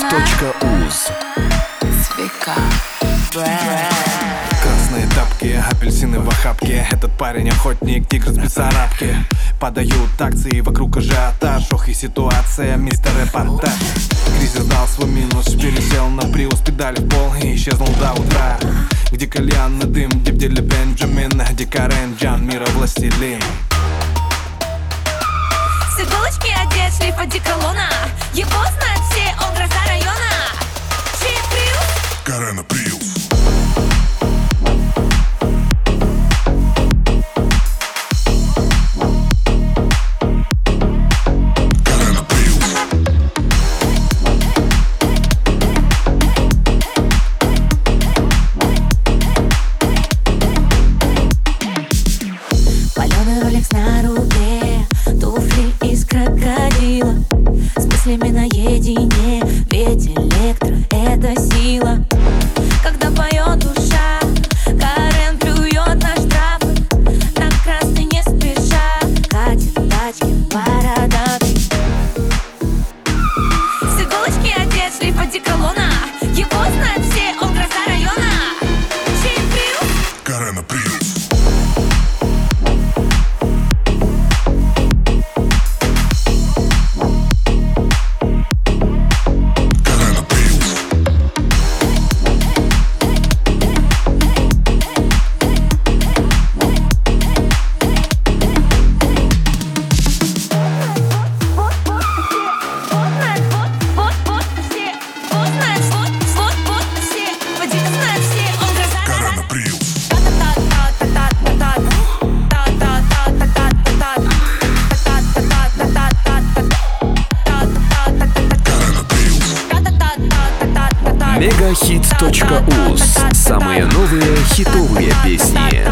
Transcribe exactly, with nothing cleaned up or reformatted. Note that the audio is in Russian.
Мегахит.уз. Красные тапки, апельсины в охапке. Этот парень охотник, тигр с Бессарабки. Подают акции, вокруг ажиотаж. Ох и ситуация, мистер Репортаж. Кризис дал свой минус, пересел на приус, педаль в пол и исчезнул до утра. Где кальянный дым, где бдели Бенджамин, где Карен Джан, мира властелин. С иголочки одет шлейф одеколона. Его знают все, он гроза района. Чей Приус? Карена Приус. Паленый роликс на руке, туфли из крокодила. С мыслями наедине, ведь электро — это сила. Когда поет душа, Карен плюет на штрафы. На красный не спеша, катит тачки бородатый. С иголочки одет шлейф одеколона. Его знают все, он гроза района. Чей Приус? Карена Приус. Мегахит.уз. Самые новые хитовые песни.